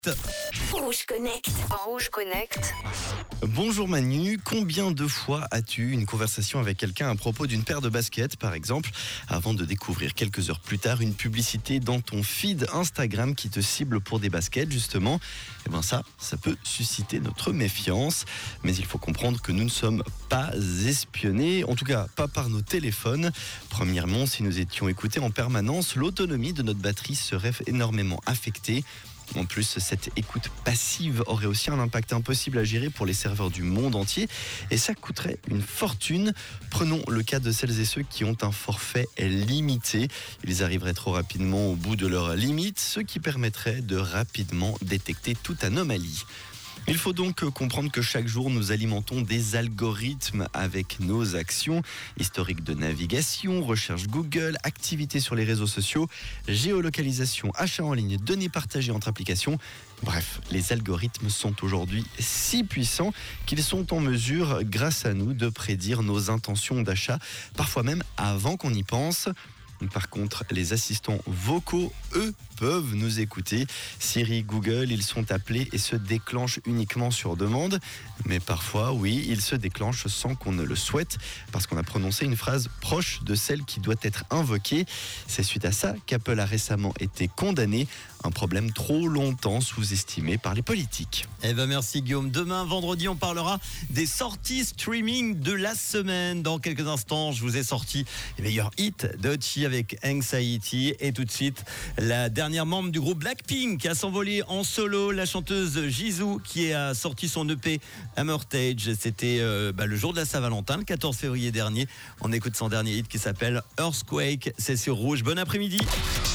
Rouge Connect. Rouge Connect. Bonjour Manu, combien de fois as-tu eu une conversation avec quelqu'un à propos d'une paire de baskets par exemple, avant de découvrir quelques heures plus tard une publicité dans ton feed Instagram qui te cible pour des baskets justement? Eh bien ça peut susciter notre méfiance, mais il faut comprendre que nous ne sommes pas espionnés, en tout cas pas par nos téléphones. Premièrement, si nous étions écoutés en permanence, l'autonomie de notre batterie serait énormément affectée. En plus, cette écoute passive aurait aussi un impact impossible à gérer pour les serveurs du monde entier et ça coûterait une fortune. Prenons le cas de celles et ceux qui ont un forfait limité. Ils arriveraient trop rapidement au bout de leur limite, ce qui permettrait de rapidement détecter toute anomalie. Il faut donc comprendre que chaque jour, nous alimentons des algorithmes avec nos actions, historique de navigation, recherche Google, activités sur les réseaux sociaux, géolocalisation, achats en ligne, données partagées entre applications. Bref, les algorithmes sont aujourd'hui si puissants qu'ils sont en mesure, grâce à nous, de prédire nos intentions d'achat, parfois même avant qu'on y pense. Par contre, les assistants vocaux, eux, peuvent nous écouter. Siri, Google, ils sont appelés et se déclenchent uniquement sur demande. Mais parfois, oui, ils se déclenchent sans qu'on ne le souhaite, parce qu'on a prononcé une phrase proche de celle qui doit être invoquée. C'est suite à ça qu'Apple a récemment été condamné. Un problème trop longtemps sous-estimé par les politiques. Eh ben merci Guillaume. Demain, vendredi, on parlera des sorties streaming de la semaine. Dans quelques instants, je vous ai sorti les meilleurs hits d'Ochi avec Anxiety. Et tout de suite, la dernière membre du groupe Blackpink qui a s'envolé en solo, la chanteuse Jisoo qui a sorti son EP Hammertage. C'était le jour de la Saint-Valentin, le 14 février dernier. On écoute son dernier hit qui s'appelle Earthquake. C'est sur Rouge. Bon après-midi.